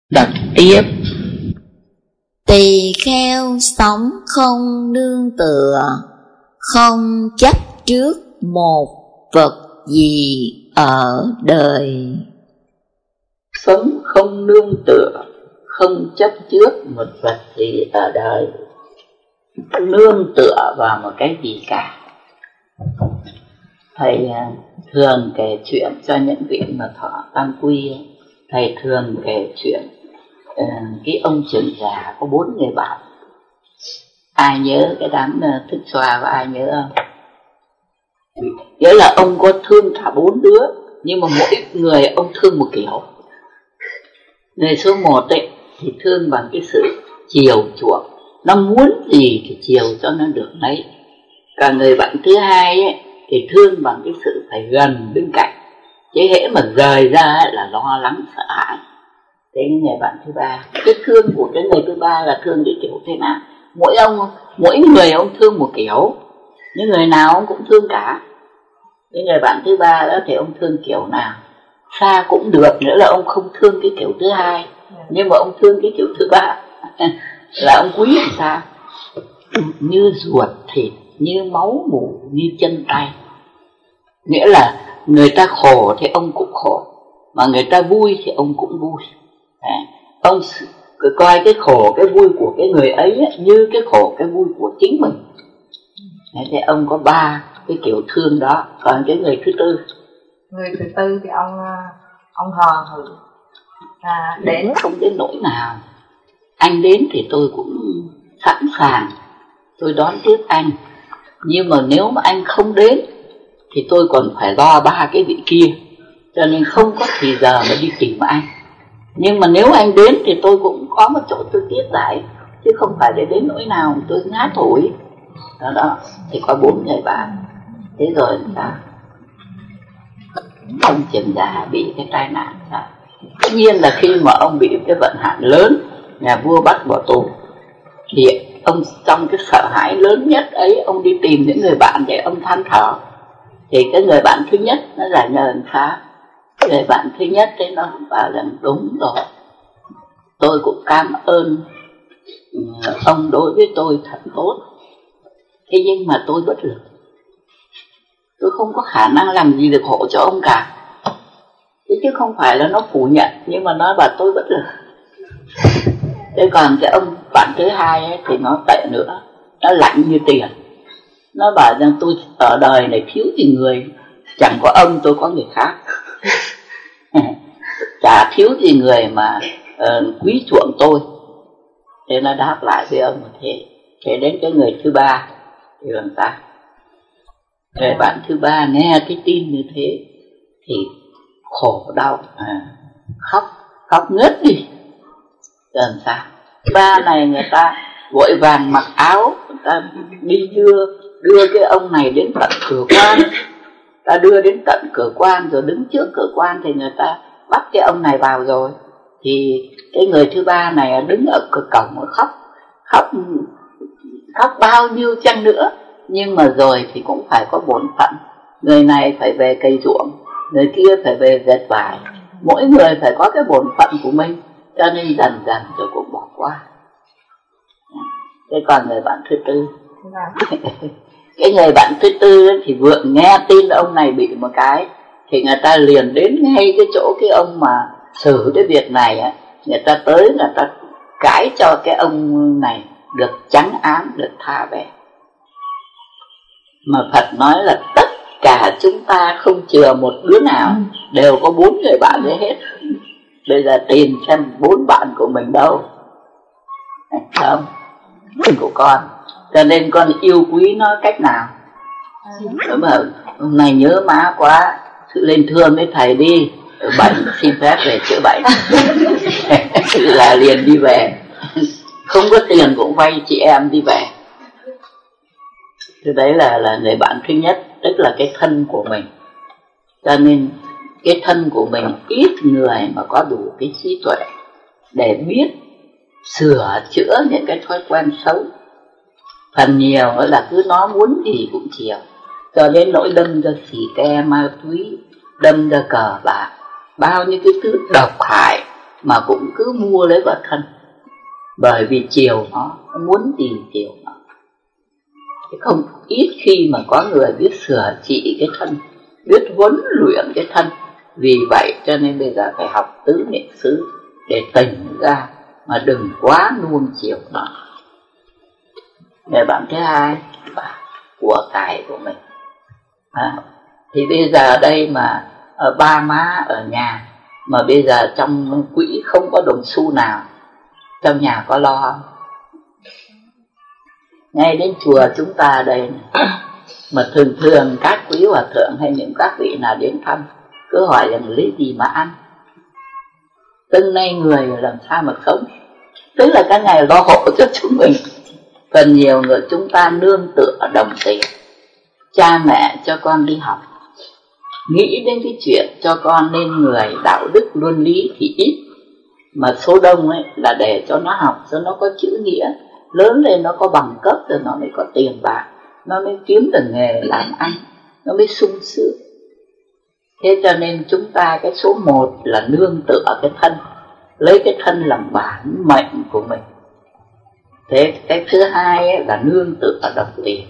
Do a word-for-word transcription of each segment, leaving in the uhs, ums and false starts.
Đọc tiếp. Tỳ kheo sống không nương tựa, không chấp trước một vật gì ở đời. Sống không nương tựa, không chấp trước một vật gì ở đời. Nương tựa vào một cái gì cả. Thầy thường kể chuyện cho những vị mà thọ tam quy. Thầy thường kể chuyện uh, cái ông trưởng già có bốn người bạn. Ai nhớ cái đám uh, Thức Xoa và ai nhớ không? Nghĩa là ông có thương cả bốn đứa, nhưng mà mỗi người ông thương một kiểu. Người số một ấy thì thương bằng cái sự chiều chuộng, nó muốn gì thì chiều cho nó được lấy. Còn người bạn thứ hai ấy thì thương bằng cái sự phải gần bên cạnh, chứ hễ mà rời ra ấy là lo lắng sợ hãi. Thế người bạn thứ ba, cái thương của cái người thứ ba là thương cái kiểu thế nào? Mỗi ông, mỗi người ông thương một kiểu, nhưng người nào ông cũng thương cả. Cái người bạn thứ ba đó thì ông thương kiểu nào? Xa cũng được, nữa là ông không thương cái kiểu thứ hai, nhưng mà ông thương cái kiểu thứ ba. Là ông quý làm sao? Như ruột thịt, như máu mủ, như chân tay. Nghĩa là người ta khổ thì ông cũng khổ, mà người ta vui thì ông cũng vui. Đấy. Ông coi cái khổ, cái vui của cái người ấy, ấy như cái khổ, cái vui của chính mình. Đấy, thì ông có ba cái kiểu thương đó. Còn cái người thứ tư, người thứ tư thì ông ông hờ hững, à, đến không đến nỗi nào. Anh đến thì tôi cũng sẵn sàng, tôi đón tiếp anh. Nhưng mà nếu mà anh không đến thì tôi còn phải lo ba cái vị kia, cho nên không có thì giờ mà đi tìm anh. Nhưng mà nếu anh đến thì tôi cũng có một chỗ tôi tiếp đãi, chứ không phải để đến nỗi nào tôi ngã thổi. Đó đó, thì có bốn người bạn. Thế rồi sao? Ông trưởng giả bị cái tai nạn sao? Tất nhiên là khi mà ông bị cái vận hạn lớn, nhà vua bắt bỏ tù, thì ông trong cái sợ hãi lớn nhất ấy, ông đi tìm những người bạn để ông than thở. Thì cái người bạn thứ nhất nó giải nhờ làm sao? Người bạn thứ nhất ấy nó bảo rằng đúng rồi, tôi cũng cảm ơn ông đối với tôi thật tốt. Thế nhưng mà tôi bất lực, tôi không có khả năng làm gì được hộ cho ông cả. Thế chứ không phải là nó phủ nhận, nhưng mà nó bảo tôi bất lực. Thế còn cái ông bạn thứ hai ấy, thì nó tệ nữa, nó lạnh như tiền. Nó bảo rằng tôi ở đời này thiếu gì người, chẳng có ông tôi có người khác. Chả thiếu gì người mà uh, quý chuộng tôi. Thế nó đáp lại với ông như thế. Thế đến cái người thứ ba thì làm sao? Người bạn thứ ba nghe cái tin như thế thì khổ đau, à, khóc, khóc ngất đi. Làm sao? Ba này người ta vội vàng mặc áo, người ta đi đưa đưa cái ông này đến tận cửa quan. Ta đưa đến tận cửa quan rồi đứng trước cửa quan thì người ta bắt cái ông này vào rồi. Thì cái người thứ ba này đứng ở cửa cổng khóc, khóc khóc bao nhiêu chăng nữa, nhưng mà rồi thì cũng phải có bổn phận. Người này phải về cày ruộng, người kia phải về dệt vải, mỗi người phải có cái bổn phận của mình, cho nên dần dần rồi cũng bỏ qua. Thế còn người bạn thứ tư, cái người bạn thứ tư thì vừa nghe tin ông này bị một cái thì người ta liền đến ngay cái chỗ cái ông mà xử cái việc này á, người ta tới người ta cãi cho cái ông này được trắng án, được tha về. Mà Phật nói là tất cả chúng ta không chừa một đứa nào, đều có bốn người bạn đấy hết. Bây giờ tìm xem bốn bạn của mình đâu, không, của con. Cho nên con yêu quý nó cách nào? Nếu mà hôm nay nhớ má quá, sự lên thương với thầy đi, bệnh xin phép về chữa bệnh. Là liền đi về, không có tiền cũng vay chị em đi về. Thế đấy là, là người bạn thứ nhất, tức là cái thân của mình. Cho nên cái thân của mình ít người mà có đủ cái trí tuệ để biết sửa chữa những cái thói quen xấu. Phần nhiều là cứ nó muốn gì cũng chiều, cho đến nỗi đâm ra xì ke ma túy, đâm ra cờ bạc, bao nhiêu cái thứ độc hại mà cũng cứ mua lấy vào thân, bởi vì chiều nó, nó muốn gì chiều nó. Thế không ít khi mà có người biết sửa trị cái thân, biết huấn luyện cái thân. Vì vậy cho nên bây giờ phải học tứ niệm xứ để tỉnh ra, mà đừng quá nuông chiều nó. Người bạn thứ hai là của cải của mình. À, thì bây giờ đây mà ở ba má ở nhà, mà bây giờ trong quỹ không có đồng xu nào, trong nhà có lo không? Ngay đến chùa chúng ta đây này, mà thường thường các quý hòa thượng hay những các vị nào đến thăm cứ hỏi rằng lấy gì mà ăn, từng nay người làm sao mà sống. Tức là cái ngày lo hộ cho chúng mình. Phần nhiều người chúng ta nương tựa đồng tiền. Cha mẹ cho con đi học, nghĩ đến cái chuyện cho con nên người đạo đức luân lý thì ít, mà số đông ấy là để cho nó học, cho nó có chữ nghĩa, lớn lên nó có bằng cấp rồi nó mới có tiền bạc, nó mới kiếm được nghề làm ăn, nó mới sung sướng. Thế cho nên chúng ta cái số một là nương tựa cái thân, lấy cái thân làm bản mệnh của mình. Thế cái thứ hai ấy là nương tựa đồng tiền,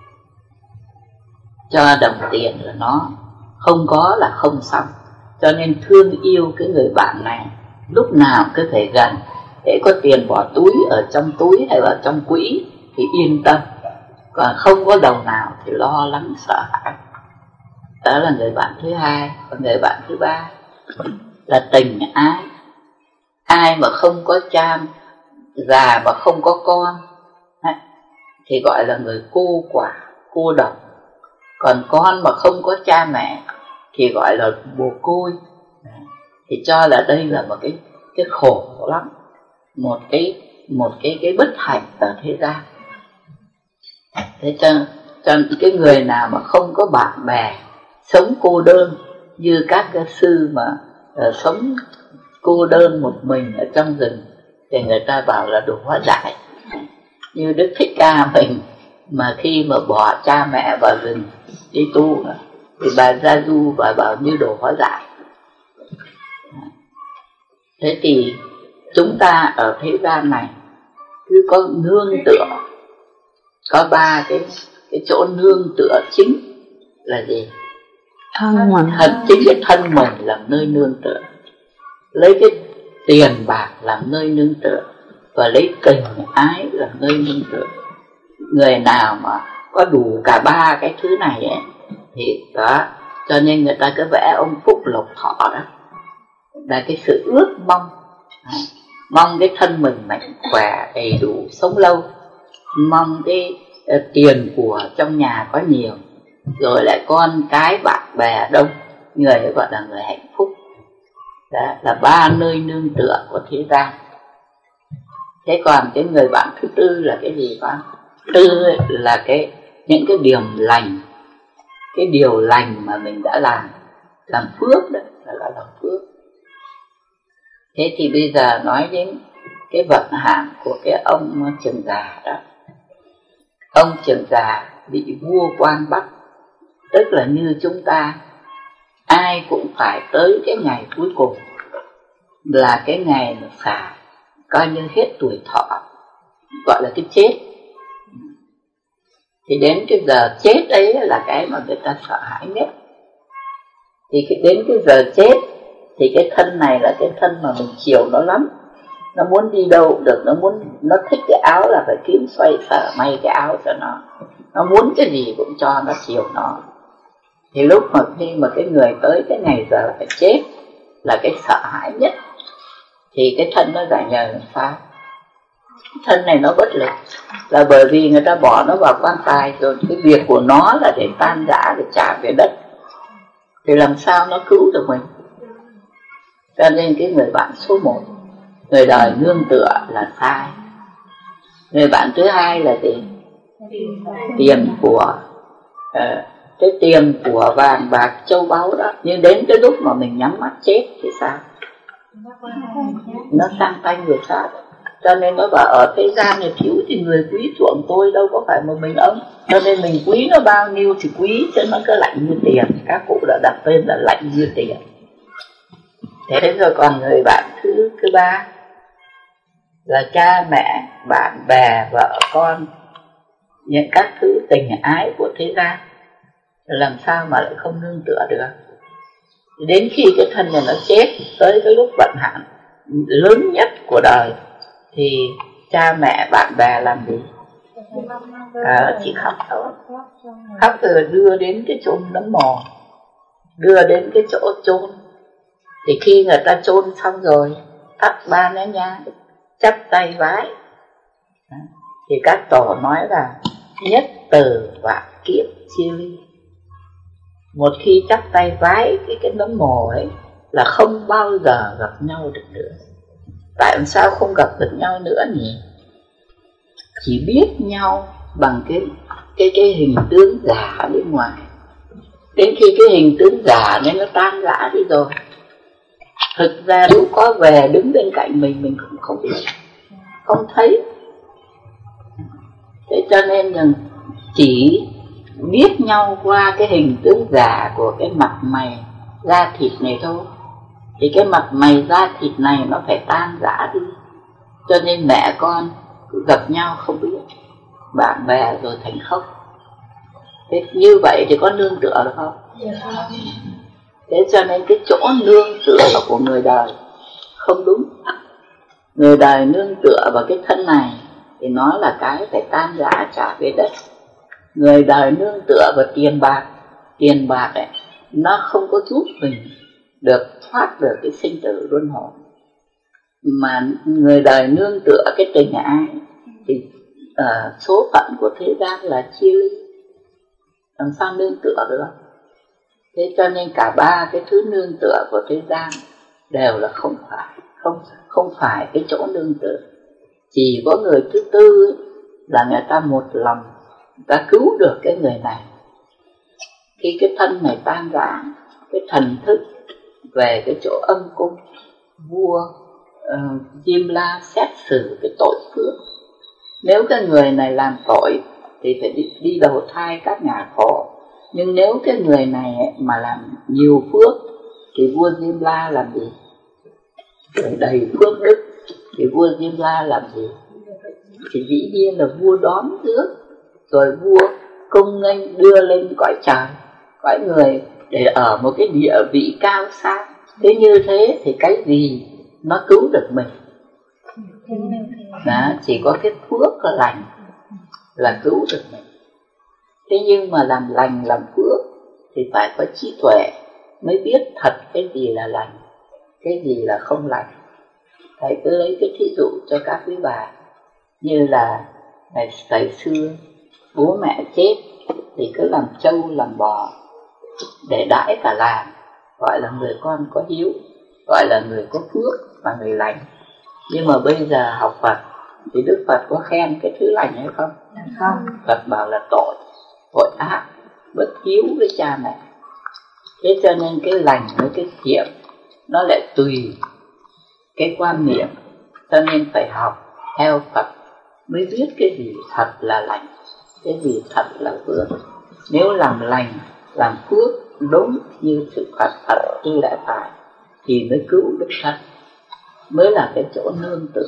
cho đồng tiền là nó không có là không xong. Cho nên thương yêu cái người bạn này, lúc nào cứ phải gần, để có tiền bỏ túi ở trong túi hay là trong quỹ thì yên tâm, còn không có đồng nào thì lo lắng sợ hãi. Đó là người bạn thứ hai. Còn người bạn thứ ba là tình ái. Ai mà không có cha già mà không có con thì gọi là người cô quả, cô độc. Còn con mà không có cha mẹ thì gọi là mồ côi. Thì cho là đây là một cái cái khổ lắm, một cái một cái cái bất hạnh ở thế gian. Thế cho cho cái người nào mà không có bạn bè, sống cô đơn như các cái sư mà uh, sống cô đơn một mình ở trong rừng thì người ta bảo là đồ hóa giải. Như Đức Thích Ca mình mà khi mà bỏ cha mẹ vào rừng đi tu thì bà Gia Du bà bảo như đồ hóa giải. Thế thì chúng ta ở thế gian này cứ có nương tựa, có ba cái cái chỗ nương tựa chính là gì? Thân mình. Thật chính cái thân mình làm nơi nương tựa, lấy cái tiền bạc làm nơi nương tựa, và lấy tình ái làm nơi nương tựa. Người nào mà có đủ cả ba cái thứ này ấy, thì đó, cho nên người ta cứ vẽ ông Phúc Lộc Thọ đó, là cái sự ước mong, mong cái thân mình mạnh khỏe đầy đủ sống lâu, mong cái uh, tiền của trong nhà có nhiều, rồi lại con cái bạn bè đông, người ấy gọi là người hạnh phúc. Đó là ba nơi nương tựa của thế gian. Thế còn cái người bạn thứ tư là cái gì con? Tư là cái những cái điểm lành, cái điều lành mà mình đã làm, làm phước đó, là làm phước. Thế thì bây giờ nói đến cái vận hạn của cái ông Trường Già đó. Ông Trường Già bị vua quan bắt, tức là như chúng ta, ai cũng phải tới cái ngày cuối cùng, là cái ngày mà xả, coi như hết tuổi thọ, gọi là cái chết. Thì đến cái giờ chết ấy là cái mà người ta sợ hãi nhất. Thì đến cái giờ chết thì cái thân này là cái thân mà mình chiều nó lắm, nó muốn đi đâu cũng được, nó muốn, nó thích cái áo là phải kiếm xoay sở may cái áo cho nó, nó muốn cái gì cũng cho nó chiều nó. Thì lúc mà khi mà cái người tới cái ngày giờ phải chết là cái sợ hãi nhất, thì cái thân nó giải nhờ làm sao? Thân này nó bất lực, là bởi vì người ta bỏ nó vào quan tài rồi, cái việc của nó là để tan rã, để trả về đất, thì làm sao nó cứu được mình? Cho nên cái người bạn số một, người đời nương tựa là sai. Người bạn thứ hai là gì? Tiền của, uh, cái tiền của vàng bạc châu báu đó, nhưng đến cái lúc mà mình nhắm mắt chết thì sao? Nó sang tay người khác. Cho nên nó bảo ở thế gian này thiếu thì người quý chuộng tôi, đâu có phải một mình ông. Cho nên mình quý nó bao nhiêu thì quý, chứ nó cứ lạnh như tiền. Các cụ đã đặt tên là lạnh như tiền. Thế rồi còn người bạn thứ thứ thứ ba là cha mẹ, bạn bè, vợ con, những các thứ tình ái của thế gian, làm sao mà lại không nương tựa được. Đến khi cái thân này nó chết, tới cái lúc vận hạn lớn nhất của đời thì cha mẹ, bạn bè làm gì? À, chỉ khóc thôi. Khóc rồi đưa đến cái chôn nấm mồ, đưa đến cái chỗ chôn. Thì khi người ta chôn xong rồi, thắp ba nén nhang, chắp tay vái, thì các tổ nói là nhất từ vạn kiếp chia ly. Một khi chắp tay vái cái cái nấm mồ ấy là không bao giờ gặp nhau được nữa. Tại sao không gặp được nhau nữa nhỉ? Chỉ biết nhau bằng cái cái cái hình tướng giả bên ngoài. Đến khi cái hình tướng giả nên nó tan rã đi rồi, thực ra lúc có về đứng bên cạnh mình mình cũng không biết, không thấy. Thế cho nên rằng chỉ biết nhau qua cái hình tướng giả của cái mặt mày da thịt này thôi, thì cái mặt mày da thịt này nó phải tan rã đi. Cho nên mẹ con gặp nhau không biết, bạn bè rồi thành khóc. Thế như vậy thì có nương tựa được không? Thế cho nên cái chỗ nương tựa của người đời không đúng. Người đời nương tựa vào cái thân này thì nó là cái phải tan rã trả về đất. Người đời nương tựa vào tiền bạc, tiền bạc ấy nó không có giúp mình được thoát được cái sinh tử luân hồi. Mà người đời nương tựa cái tình ái thì uh, số phận của thế gian là chia ly, làm sao nương tựa được. Thế cho nên cả ba cái thứ nương tựa của thế gian đều là không phải, không không phải cái chỗ nương tựa. Chỉ có người thứ tư ấy, là người ta một lòng, người ta cứu được cái người này. Khi cái thân này tan rã, cái thần thức về cái chỗ âm cung, vua uh, Diêm La xét xử cái tội phước. Nếu cái người này làm tội thì phải đi, đi đầu thai các ngạ khổ. Nhưng nếu cái người này mà làm nhiều phước thì vua Diêm La làm gì? Rồi đầy phước đức thì vua Diêm La làm gì? Thì dĩ nhiên là vua đón rước, rồi vua công nghênh đưa lên cõi trời, cõi người, để ở một cái địa vị cao sang. Thế như thế thì cái gì nó cứu được mình? Đó, chỉ có cái phước là lành là cứu được mình. Thế nhưng mà làm lành, làm phước thì phải có trí tuệ mới biết thật cái gì là lành, cái gì là không lành. Thầy cứ lấy cái thí dụ cho các quý bà, như là ngày thời xưa bố mẹ chết thì cứ làm trâu làm bò để đãi cả làng, gọi là người con có hiếu, gọi là người có phước và người lành. Nhưng mà bây giờ học Phật thì Đức Phật có khen cái thứ lành hay không? Không. Phật bảo là tội, tội ác, bất hiếu với cha mẹ. Thế cho nên cái lành với cái thiện nó lại tùy cái quan niệm. Cho nên phải học theo Phật mới biết cái gì thật là lành, cái gì thật là phước. Nếu làm lành, làm phước đúng như sự Phật thật như lẽ phải thì mới cứu được thân, mới là cái chỗ nương tựa.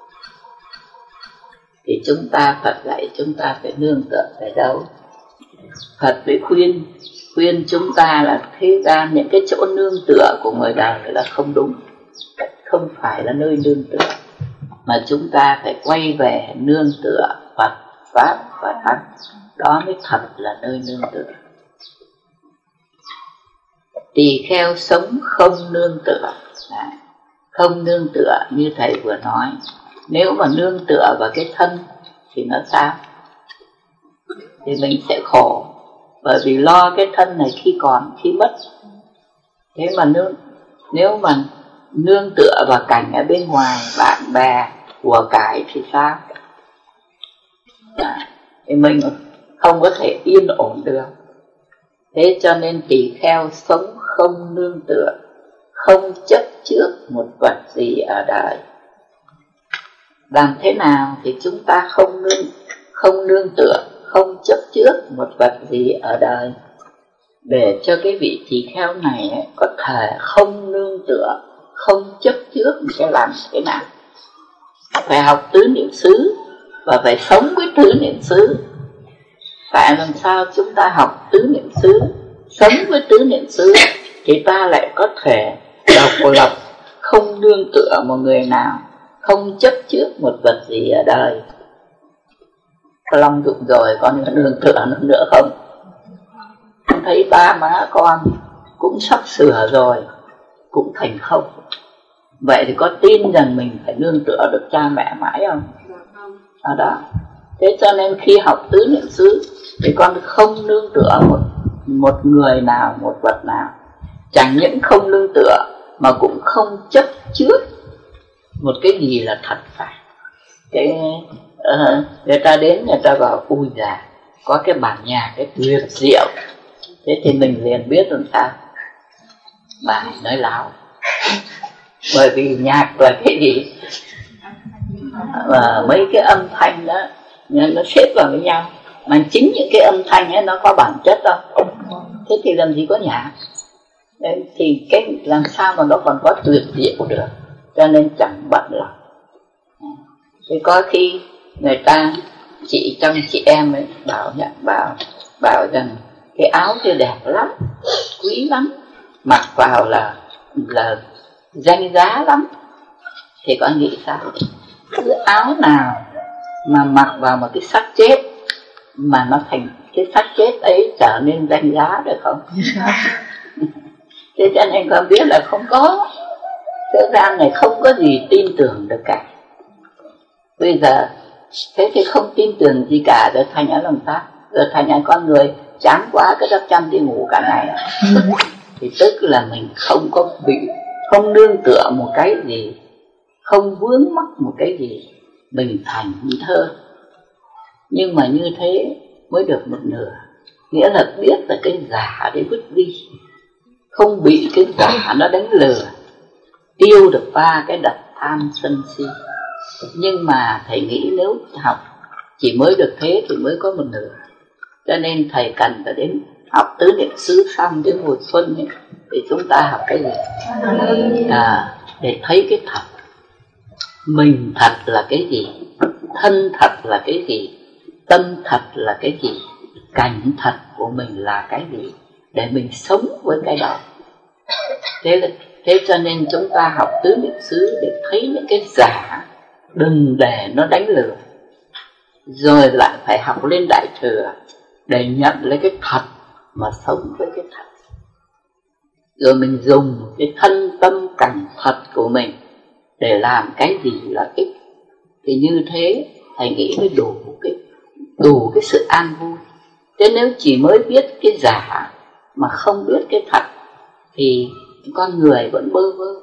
Thì chúng ta, Phật dạy chúng ta phải nương tựa về đâu? Phật phải khuyên khuyên chúng ta là thế gian những cái chỗ nương tựa của người đời là không đúng, không phải là nơi nương tựa, mà chúng ta phải quay về nương tựa Phật, Pháp và Thánh. Đó mới thật là nơi nương tựa. Tỳ kheo sống không nương tựa. Đấy. Không nương tựa như thầy vừa nói. Nếu mà nương tựa vào cái thân thì nó sao? Thì mình sẽ khổ, bởi vì lo cái thân này khi còn, khi mất. Thế mà nương, nếu mà nương tựa vào cảnh ở bên ngoài, bạn bè, của cải thì sao? À, thì mình không có thể yên ổn được. Thế cho nên tỳ kheo sống không nương tựa, không chấp trước một vật gì ở đời. Làm thế nào thì chúng ta không nương, không nương tựa, không chấp trước một vật gì ở đời, để cho cái vị tỳ kheo này ấy, có thể không nương tựa, không chấp trước mình sẽ làm thế nào. Phải học tứ niệm xứ và phải sống với tứ niệm xứ. Tại làm sao chúng ta học tứ niệm xứ, sống với tứ niệm xứ, thì ta lại có thể độc lập, không nương tựa một người nào, không chấp trước một vật gì ở đời. Long dụng rồi con nương tựa nó nữa không? Con thấy ba má con cũng sắp sửa rồi, cũng thành không. Vậy thì có tin rằng mình phải nương tựa được cha mẹ mãi không? Ở đó. Thế cho nên khi học tứ niệm xứ thì con không nương tựa một, một người nào, một vật nào. Chẳng những không nương tựa mà cũng không chấp trước một cái gì là thật phải. Cái, uh, người ta đến người ta bảo ui già, có cái bản nhạc cái tuyệt diệu. Thế thì mình liền biết làm sao. Bà nói láo. Bởi vì nhạc là cái gì? Và mấy cái âm thanh đó nó xếp vào với nhau, mà chính những cái âm thanh ấy nó có bản chất đâu. Thế thì làm gì có nhạc? Đấy, thì cái làm sao mà nó còn có tuyệt diệu được? Cho nên chẳng bận lòng. Thì có khi người ta chị trong chị em ấy bảo nhận bảo bảo rằng cái áo kia đẹp lắm, quý lắm, mặc vào là là danh giá lắm. Thì con nghĩ sao? Cái áo nào mà mặc vào một cái xác chết mà nó thành cái xác chết ấy trở nên danh giá được không? Thế cho nên con biết là không có. Thế gian này không có gì tin tưởng được cả. Bây giờ thế thì không tin tưởng gì cả, rồi thành ở lòng ta, rồi thành ở con người chán quá cái đắp chăn đi ngủ cả ngày. Thì tức là mình không có bị, không nương tựa một cái gì, không vướng mắc một cái gì, mình thành thơ. Nhưng mà như thế mới được một nửa. Nghĩa là biết là cái giả để vứt đi, không bị cái giả nó đánh lừa, tiêu được ba cái đập tham sân si. Nhưng mà thầy nghĩ nếu học chỉ mới được thế thì mới có một nửa. Cho nên thầy cần phải đến học tứ niệm xứ xong đến mùa xuân ấy, thì chúng ta học cái gì? À, để thấy cái thật. Mình thật là cái gì? Thân thật là cái gì? Tâm thật là cái gì? Cảnh thật của mình là cái gì? Để mình sống với cái đó. Thế, là, thế cho nên chúng ta học tứ niệm xứ để thấy những cái giả, đừng để nó đánh lừa. Rồi lại phải học lên Đại Thừa để nhận lấy cái thật mà sống với cái thật. Rồi mình dùng cái thân tâm cảnh thật của mình để làm cái gì là ích. Thì như thế thầy nghĩ mới đủ cái, đủ cái sự an vui. Thế nếu chỉ mới biết cái giả mà không biết cái thật thì con người vẫn bơ vơ.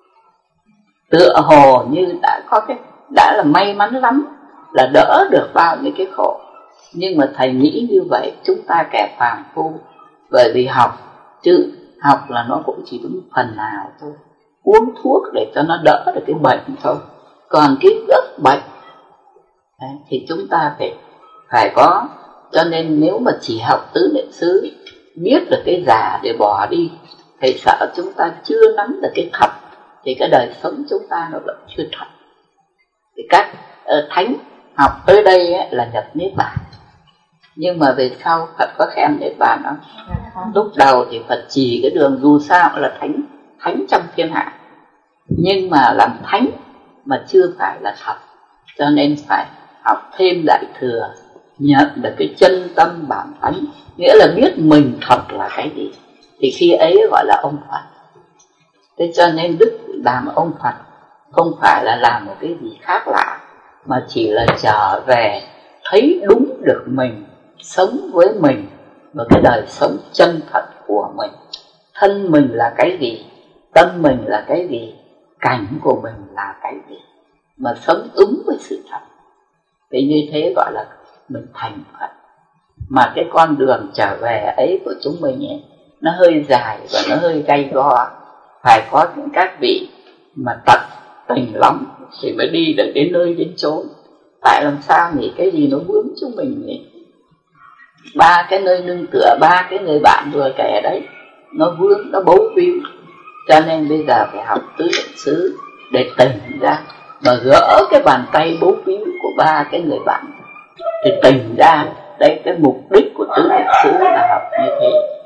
Tựa hồ như đã có cái, đã là may mắn lắm, là đỡ được bao nhiêu cái khổ. Nhưng mà thầy nghĩ như vậy chúng ta kẻ phàm phu. Bởi vì học, chứ học là nó cũng chỉ đúng phần nào thôi, uống thuốc để cho nó đỡ được cái bệnh thôi. Còn cái gốc bệnh đấy, thì chúng ta phải phải có. Cho nên nếu mà chỉ học tứ niệm xứ, biết được cái giả để bỏ đi, thầy sợ chúng ta chưa nắm được cái thật, thì cái đời sống chúng ta nó vẫn chưa thật. Thì các uh, thánh học tới đây ấy, là nhập niết bàn. Nhưng mà về sau Phật có khen niết bàn không? Lúc đầu thì Phật chỉ cái đường, dù sao là thánh, thánh trong thiên hạ, nhưng mà làm thánh mà chưa phải là thật. Cho nên phải học thêm Đại Thừa, nhận được cái chân tâm bản tánh, nghĩa là biết mình thật là cái gì. Thì khi ấy gọi là ông Phật. Thế cho nên Đức làm ông Phật không phải là làm một cái gì khác lạ, mà chỉ là trở về thấy đúng được mình, sống với mình và cái đời sống chân thật của mình. Thân mình là cái gì, tâm mình là cái gì, cảnh của mình là cái gì, mà sống ứng với sự thật. Thì như thế gọi là mình thành Phật. Mà cái con đường trở về ấy của chúng mình ấy, nó hơi dài và nó hơi gay go. Phải có những các vị mà tận tình lắm thì mới đi được đến nơi đến chốn. Tại làm sao nhỉ? Cái gì nó vướng chúng mình nhỉ? Ba cái nơi nương tựa, ba cái người bạn vừa kể đấy, nó vướng, nó bấu víu. Cho nên bây giờ phải học tứ niệm xứ để tỉnh ra, mà gỡ cái bàn tay bấu víu của ba cái người bạn thì tỉnh ra. Đấy, cái mục đích của tứ niệm xứ là học như thế.